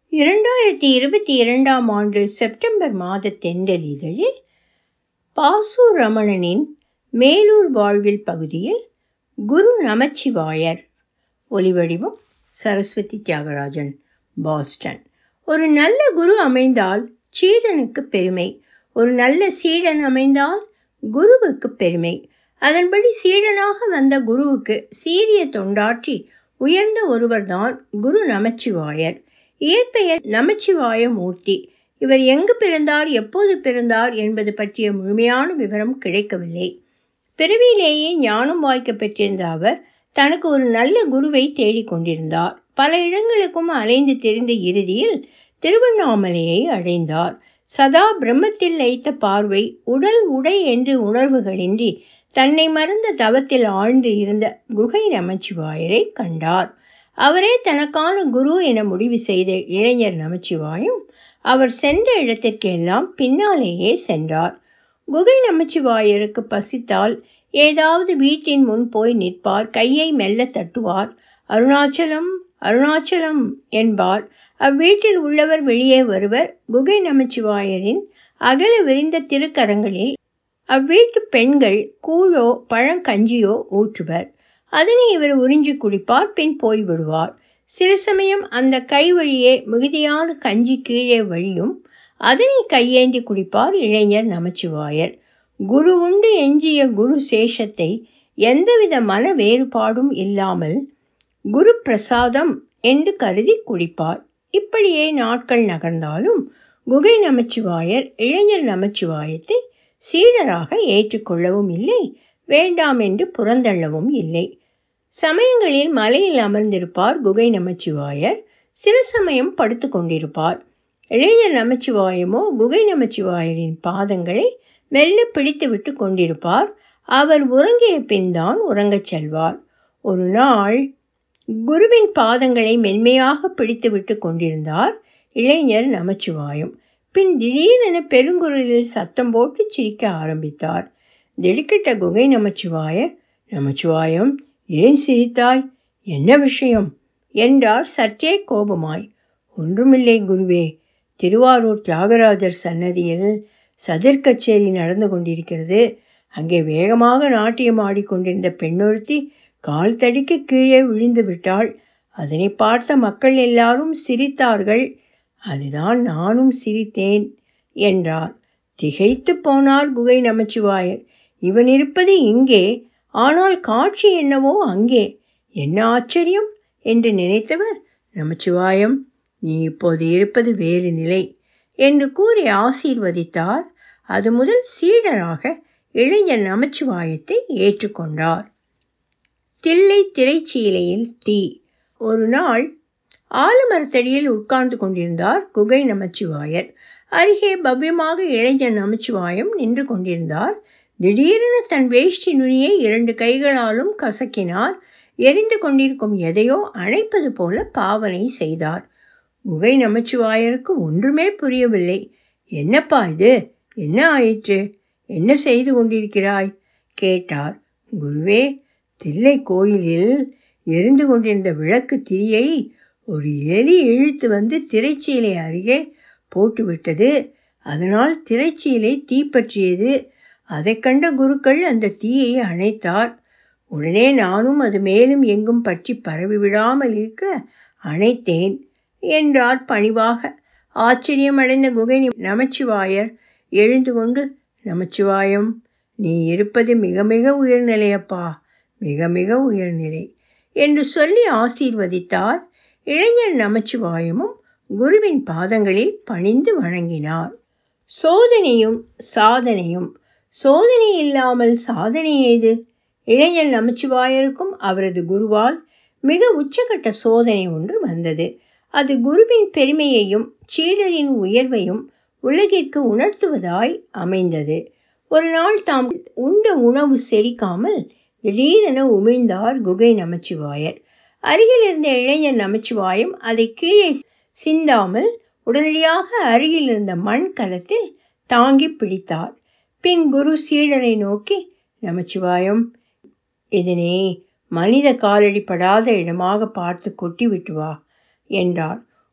2022ஆம் ஆண்டு செப்டம்பர் மாத தென்றல் இதழில் பாசு ரமணனின் மேலூர் வாழ்வில் பகுதியில் குரு நமச்சிவாயர். ஒலிவடிவம் சரஸ்வதி தியாகராஜன், பாஸ்டன். ஒரு நல்ல குரு அமைந்தால் சீடனுக்கு பெருமை, ஒரு நல்ல சீடன் அமைந்தால் குருவுக்கு பெருமை. அதன்படி சீடனாக வந்த குருவுக்கு சீரிய தொண்டாற்றி உயர்ந்த ஒருவர்தான் குரு நமச்சிவாயர். இயற்பெயர் நமச்சிவாய மூர்த்தி. இவர் எங்கு பிறந்தார், எப்போது பிறந்தார் என்பது பற்றிய முழுமையான விவரம் கிடைக்கவில்லை. பிறவியிலேயே ஞானம் வாய்க்க பெற்றிருந்த அவர் தனக்கு ஒரு நல்ல குருவை தேடிக்கொண்டிருந்தார். பல இடங்களுக்கும் அலைந்து திரிந்த இறுதியில் திருவண்ணாமலையை அடைந்தார். சதா பிரம்மத்தில் லயித்த பார்வை, உடல் உடை என்று உணர்வுகளின்றி தன்னை மறந்த தவத்தில் ஆழ்ந்து இருந்த குகை நமச்சிவாயரை கண்டார். அவரே தனக்கான குரு என முடிவு செய்த இளைஞர் நமச்சிவாயம் அவர் சென்ற இடத்திற்கெல்லாம் பின்னாலேயே சென்றார். குகை நமச்சிவாயருக்கு பசித்தால் ஏதாவது வீட்டின் முன் போய் நிற்பார். கையை மெல்ல தட்டுவார். அருணாச்சலம் அருணாச்சலம் என்பார். அவ்வீட்டில் உள்ளவர் வெளியே வருவர். குகை நமச்சிவாயரின் அகல விரிந்த திருக்கரங்களில் அவ்வீட்டு பெண்கள் கூழோ பழங்கஞ்சியோ ஊற்றுவர். அதனை இவர் உறிஞ்சி குடிப்பார். பின் போய்விடுவார். சில சமயம் அந்த கை வழியே மிகுதியான கஞ்சி கீழே வழியும். அதனை கையேந்தி குடிப்பார் இளைஞர் நமச்சிவாயர். குரு உண்டு எஞ்சிய குரு சேஷத்தை எந்தவித மன வேறுபாடும் இல்லாமல் குரு பிரசாதம் என்று கருதி குடிப்பார். இப்படியே நாட்கள் நகர்ந்தாலும் குகை நமச்சிவாயர் இளைஞர் நமச்சிவாயத்தை சீடராக ஏற்றுக்கொள்ளவும் இல்லை, வேண்டாம் என்று புறந்தள்ளவும் இல்லை. சமயங்களில் மலையில் அமர்ந்திருப்பார் குகை நமச்சிவாயர். சில சமயம் படுத்து கொண்டிருப்பார். இளைஞர் நமச்சிவாயமோ குகை நமச்சிவாயரின் பாதங்களை மெல்ல பிடித்து விட்டு கொண்டிருப்பார். அவர் உறங்கிய பின் தான் உறங்கச் செல்வார். ஒரு நாள் குருவின் பாதங்களை மென்மையாக பிடித்து விட்டு கொண்டிருந்தார் இளைஞர் நமச்சிவாயம். பின் திடீரென பெருங்குரலில் சத்தம் போட்டு சிரிக்க ஆரம்பித்தார். திடுக்கிட்ட குகை நமச்சிவாயர், நமச்சிவாயம், ஏன் சிரித்தாய்? என்ன விஷயம் என்றார் சற்றே கோபமாய். ஒன்றுமில்லை குருவே, திருவாரூர் தியாகராஜர் சன்னதியில் சதிர் கச்சேரி நடந்து கொண்டிருக்கிறது. அங்கே வேகமாக நாட்டியம் ஆடிக்கொண்டிருந்த பெண்ணொருத்தி கால் தடிக்கு கீழே விழுந்து விட்டாள். அதனை பார்த்த மக்கள் எல்லாரும் சிரித்தார்கள். அதுதான் நானும் சிரித்தேன் என்றார். திகைத்து போனார் குகை நமச்சிவாயர். இவன் இருப்பது இங்கே, ஆனால் காட்சி என்னவோ அங்கே. என்ன ஆச்சரியம் என்று நினைத்தவர், நமச்சிவாயம், நீ இப்போது இருப்பது வேறு நிலை என்று கூறி ஆசீர்வதித்தார். அது முதல் சீடராக இளைஞர் நமச்சிவாயத்தை ஏற்றுக்கொண்டார். தில்லை திரைச்சீலையில் தீ. ஒரு நாள் ஆலமரத்தடியில் உட்கார்ந்து கொண்டிருந்தார் குகை நமச்சிவாயர். அருகே பவ்யமாக இளைஞர் நமச்சிவாயம் நின்று கொண்டிருந்தார். திடீரென தன் வேஷ்டி நுனியை 2 கைகளாலும் கசக்கினார். எரிந்து கொண்டிருக்கும் எதையோ அணைப்பது போல பாவனை செய்தார். குகை நமச்சிவாயருக்கு ஒன்றுமே புரியவில்லை. என்னப்பா இது, என்ன ஆயிற்று, என்ன செய்து கொண்டிருக்கிறாய் கேட்டார். குருவே, தில்லை கோயிலில் எரிந்து கொண்டிருந்த விளக்கு திரியை ஒரு எலி இழுத்து வந்து திரைச்சீலை அருகே போட்டுவிட்டது. அதனால் திரைச்சீலை தீப்பற்றியது. அதை கண்ட குருக்கள் அந்த தீயை அணைத்தார். உடனே நானும் அது மேலும் எங்கும் பற்றி பரவிவிடாமல் இருக்க அணைத்தேன் என்றார் பணிவாக. ஆச்சரியமடைந்த குகை நமச்சிவாயர் எழுந்து கொண்டு, நமச்சிவாயம், நீ இருப்பது மிக மிக உயர்நிலையப்பா, மிக மிக உயர்நிலை என்று சொல்லி ஆசீர்வதித்தார். இளைஞர் நமச்சிவாயமும் குருவின் பாதங்களில் பணிந்து வணங்கினார். சோதனையும் சாதனையும். சோதனை இல்லாமல் சாதனை ஏது? இளைஞர் நமச்சிவாயருக்கும் அவரது குருவால் மிக உச்சகட்ட சோதனை ஒன்று வந்தது. அது குருவின் பெருமையையும் சீடரின் உயர்வையும் உலகிற்கு உணர்த்துவதாய் அமைந்தது. ஒரு நாள் தாம் உண்ட உணவு செரிக்காமல் திடீரென உமிழ்ந்தார் குகை நமச்சிவாயர். அருகில் இருந்த இளைஞர் நமச்சிவாயம் அதை கீழே சிந்தாமல் உடனடியாக அருகில் இருந்த மண் கலத்தில் தாங்கி பிடித்தார். பின் குரு சீடரை நோக்கி, நமச்சிவாயம், இதனை மனித காலடி படாத இடமாக பார்த்து கொட்டி விட்டு வா என்றார்.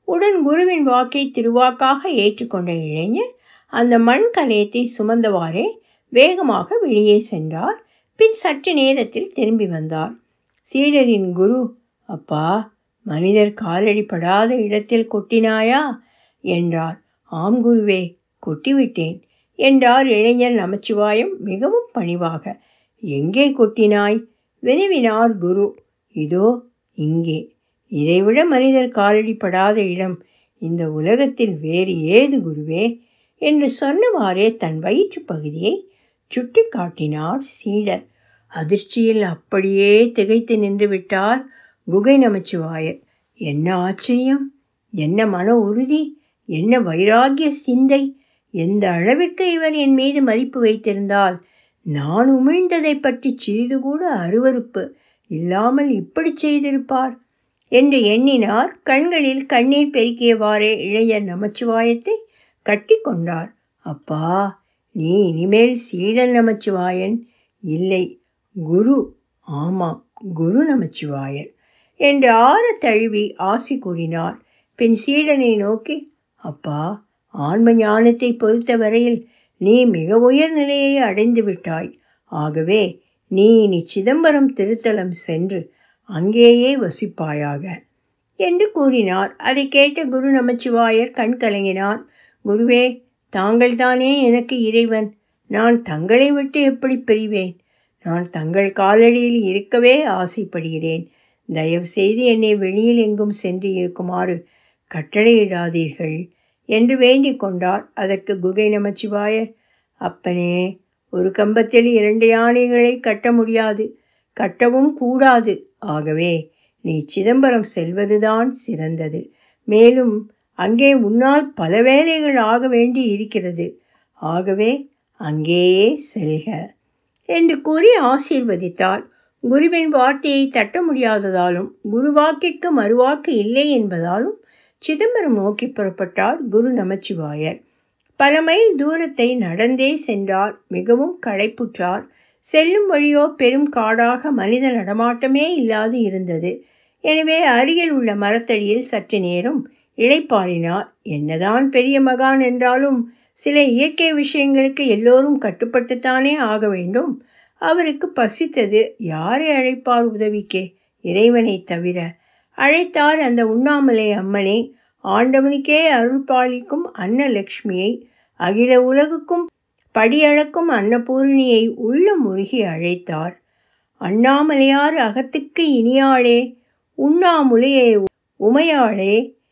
உடன் குருவின் வாக்கை திருவாக்காக ஏற்றுக்கொண்ட இளைஞர் அந்த மண் கலயத்தை சுமந்தவாறே வேகமாக வெளியே சென்றார். பின் சற்று நேரத்தில் திரும்பி வந்தார். சீடரின் குரு, அப்பா, மனிதர் காலடி படாத இடத்தில் கொட்டினாயா என்றார். ஆம் குருவே, கொட்டிவிட்டேன் என்றார் இளைஞர் நமச்சிவாயம் மிகவும் பணிவாக. எங்கே கொட்டினாய் வினவினார் குரு. இதோ இங்கே. இதைவிட மனிதர் காலடி படாத இடம் இந்த உலகத்தில் வேறு ஏது குருவே என்று சொன்னவாறே தன் வயிற்று பகுதியை சுட்டி காட்டினார் சீடர். அதிர்ச்சியில் அப்படியே திகைத்து நின்று விட்டார் குகை நமச்சிவாயர். என்ன ஆச்சரியம், என்ன மன உறுதி, என்ன வைராகிய சிந்தை! எந்த அளவிற்கு இவர் என் மீது மதிப்பு வைத்திருந்தால் நான் உமிழ்ந்ததை பற்றி சிறிது கூட அருவருப்பு இல்லாமல் இப்படி செய்திருப்பார் என்று எண்ணினார். கண்களில் கண்ணீர் பெருக்கியவாறே இளைஞர் நமச்சிவாயத்தை கட்டி கொண்டார். அப்பா, நீ இனிமேல் சீடன் நமச்சிவாயன் இல்லை, குரு. ஆமாம், குரு நமச்சிவாயர் என்று ஆற தழுவி ஆசி கூறினார். பின் சீடனை நோக்கி, அப்பா, ஆன்ம ஞானத்தை பொறுத்த வரையில் நீ மிக உயர் நிலையை அடைந்து விட்டாய். ஆகவே நீ இனி சிதம்பரம் திருத்தலம் சென்று அங்கேயே வசிப்பாயாக என்று கூறினார். அதை கேட்ட குரு நமச்சிவாயர் கண் கலங்கினார். குருவே, தாங்கள்தானே எனக்கு இறைவன். நான் தங்களை விட்டு எப்படி பிரிவேன்? நான் தங்கள் காலடியில் இருக்கவே ஆசைப்படுகிறேன். தயவு செய்து என்னை வெளியில் எங்கும் சென்று இருக்குமாறு கட்டளையிடாதீர்கள் என்று வேண்டிக் கொண்டார். அதற்கு குகை நமச்சிவாயர், அப்பனே, ஒரு கம்பத்தில் 2 யானைகளை கட்ட முடியாது, கட்டவும் கூடாது. ஆகவே நீ சிதம்பரம் செல்வதுதான் சிறந்தது. மேலும் அங்கே உன்னால் பல வேலைகள் ஆக வேண்டி இருக்கிறது. ஆகவே அங்கேயே செல்க என்று கூறி ஆசீர்வதித்தார். குருவின் வார்த்தையை தட்ட முடியாததாலும் குருவாக்கிற்கு மறுவாக்கு இல்லை என்பதாலும் சிதம்பரம் நோக்கி புறப்பட்டார் குரு நமச்சிவாயர். பல மைல் தூரத்தை நடந்தே சென்றார். மிகவும் களைப்புற்றார். செல்லும் வழியோ பெரும் காடாக மனித நடமாட்டமே இல்லாது இருந்தது. எனவே அருகில் உள்ள மரத்தடியில் சற்று நேரம் இளைப்பாறினார். என்னதான் பெரிய மகான் என்றாலும் சில இயற்கை விஷயங்களுக்கு எல்லோரும் கட்டுப்பட்டுத்தானே ஆக வேண்டும். அவருக்கு பசித்தது. யாரை அழைப்பார் உதவிக்கே? இறைவனை தவிர. அழைத்தார் அந்த உண்ணாமலை அம்மனை, ஆண்டவனுக்கே அருள் பாலிக்கும் அன்னலக்ஷ்மியை, அகில உலகுக்கும் படியளக்கும் அன்னபூரணியை உள்ள முருகி அழைத்தார். அண்ணாமலையார் அகத்துக்கு இனியாளே, உண்ணாமுலையே உமையாளே,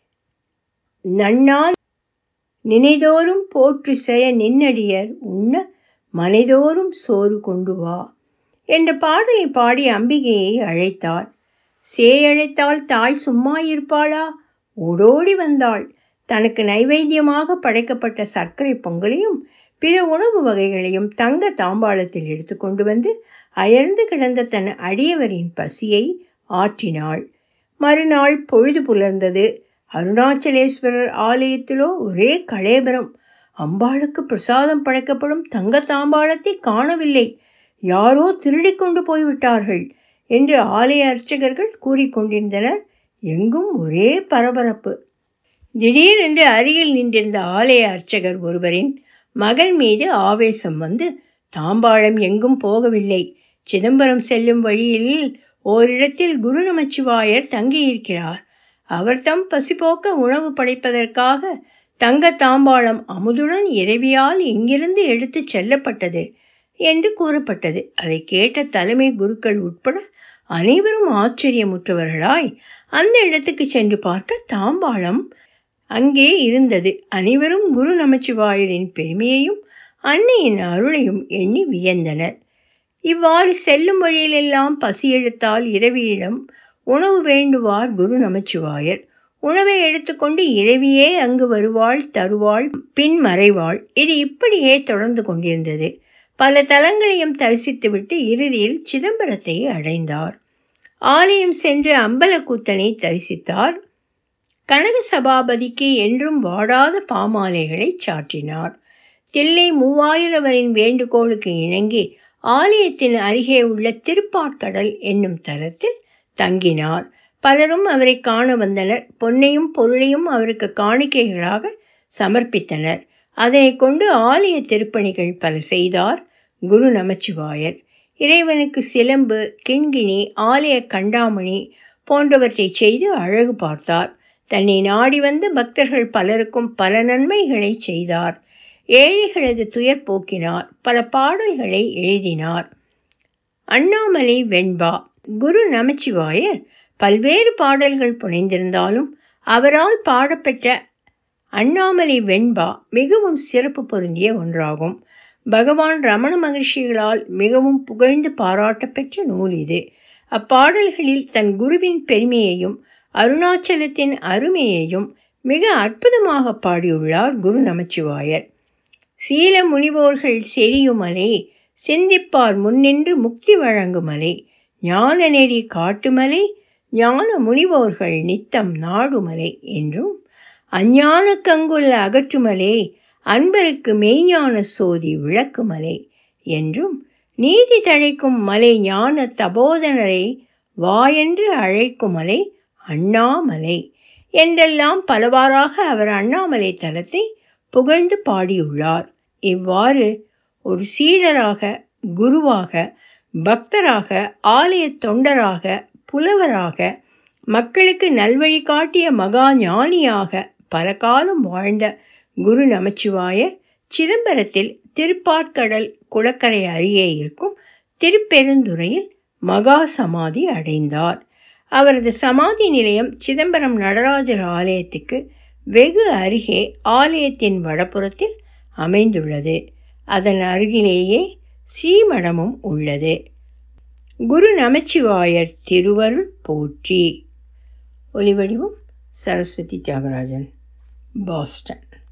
நன்னால் நினைதோறும் போற்று செய நின்னடியர் உண்ண மனைதோறும் சோறு கொண்டு வா என்ற பாடலை பாடி அம்பிகையை அழைத்தார். சேயழைத்தால் தாய் சும்மா இருப்பாளா? ஓடோடி வந்தாள். தனக்கு நைவேத்தியமாக படைக்கப்பட்ட சர்க்கரை பொங்கலையும் பிற உணவு வகைகளையும் தங்க தாம்பாளத்தில் எடுத்து கொண்டு வந்து அயர்ந்து கிடந்த தன் அடியவரின் பசியை ஆற்றினாள். மறுநாள் பொழுது புலர்ந்தது. அருணாச்சலேஸ்வரர் ஆலயத்திலோ ஒரே கலேபரம். அம்பாளுக்கு பிரசாதம் படைக்கப்படும் தங்க தாம்பாளத்தை காணவில்லை. யாரோ திருடி கொண்டு போய்விட்டார்கள் என்று ஆலய அர்ச்சகர்கள் கூறிக்கொண்டிருந்தனர். எங்கும் ஒரே பரபரப்பு. திடீரென்று அருகில் நின்றிருந்த ஆலய அர்ச்சகர் ஒருவரின் மகன் மீது ஆவேசம் வந்து, தாம்பாளம் எங்கும் போகவில்லை, சிதம்பரம் செல்லும் வழியில் ஓரிடத்தில் குரு நமச்சிவாயர் தங்கியிருக்கிறார். அவர் தம் பசிபோக்க உணவு படைப்பதற்காக தங்க தாம்பாளம் அமுதுடன் இறைவியால் இங்கிருந்து எடுத்து செல்லப்பட்டது என்று கூறப்பட்டது. அதை கேட்ட தலைமை குருக்கள் உட்பட அனைவரும் ஆச்சரியமுற்றவர்களாய் அந்த இடத்துக்கு சென்று பார்க்க தாம்பாளம் அங்கே இருந்தது. அனைவரும் குரு நமச்சிவாயரின் பெருமையையும் அன்னையின் அருளையும் எண்ணி வியந்தனர். இவ்வாறு செல்லும் வழியிலெல்லாம் பசி எடுத்தால் இரவியிடம் உணவு வேண்டுவார் குரு நமச்சிவாயர். உணவை எடுத்துக்கொண்டு இரவியே அங்கு வருவாள், தருவாள், பின் மறைவாள். இது இப்படியே தொடர்ந்து கொண்டிருந்தது. பல தலங்களையும் தரிசித்துவிட்டு இறுதியில் சிதம்பரத்தை அடைந்தார். ஆலயம் சென்று அம்பலக்கூத்தனை தரிசித்தார். கனக சபாபதிக்கு என்றும் வாடாத பாமாலைகளை சாற்றினார். தில்லை மூவாயிரவரின் வேண்டுகோளுக்கு இணங்கி ஆலயத்தின் அருகே உள்ள திருப்பாற்கடல் என்னும் தலத்தில் தங்கினார். பலரும் அவரை காண வந்தனர். பொன்னையும் பொருளையும் அவருக்கு காணிக்கைகளாக சமர்ப்பித்தனர். அதனை கொண்டு ஆலய திருப்பணிகள் பல செய்தார் குரு நமச்சிவாயர். இறைவனுக்கு சிலம்பு, கிண்கிணி, ஆலய கண்டாமணி போன்றவற்றை செய்து அழகு பார்த்தார். தன்னை நாடி வந்த பக்தர்கள் பலருக்கும் பல நன்மைகளை செய்தார். ஏழைகளது துயர் போக்கினார். பல பாடல்களை எழுதினார். அண்ணாமலை வெண்பா. குரு நமச்சிவாயர் பல்வேறு பாடல்கள் புனைந்திருந்தாலும் அவரால் பாடப்பெற்ற அண்ணாமலை வெண்பா மிகவும் சிறப்பு பொருந்திய ஒன்றாகும். பகவான் ரமண மகர்ஷிகளால் மிகவும் புகழ்ந்து பாராட்டப்பெற்ற நூல் இது. அப்பாடல்களில் தன் குருவின் பெருமையையும் அருணாச்சலத்தின் அருமையையும் மிக அற்புதமாக பாடியுள்ளார் குரு நமச்சிவாயர். சீல முனிவோர்கள் செறியுமலை, சிந்திப்பார் முன்னின்று முக்தி வழங்குமலை, ஞான நெறி காட்டுமலை, ஞான முனிவோர்கள் நித்தம் நாடுமலை என்றும், அஞ்ஞான கங்குல் அகற்றுமலை, அன்பருக்கு மெய்ஞான சோதி விளக்குமலை என்றும், நீதி தழைக்கும் மலை ஞான தபோதனரை வாயென்று அழைக்குமலை அண்ணாமலை என்றெல்லாம் பலவாறாக அவர் அண்ணாமலை தலத்தை புகழ்ந்து பாடியுள்ளார். இவ்வாறு ஒரு சீடராக, குருவாக, பக்தராக, ஆலய தொண்டராக, புலவராக, மக்களுக்கு நல்வழி காட்டிய மகா ஞானியாக பல காலம் வாழ்ந்த குரு நமச்சிவாயர் சிதம்பரத்தில் திருப்பாற்கடல் குளக்கரை அருகே இருக்கும் திருப்பெருந்துறையில் மகா சமாதி அடைந்தார். அவரது சமாதி நிலையம் சிதம்பரம் நடராஜர் ஆலயத்துக்கு வெகு அருகே ஆலயத்தின் வடபுறத்தில் அமைந்துள்ளது. அதன் அருகிலேயே ஸ்ரீமடமும் உள்ளது. குரு நமச்சிவாயர் திருவருள் போற்றி. ஒலிவடிவம் சரஸ்வதி தியாகராஜன், பாஸ்டன்.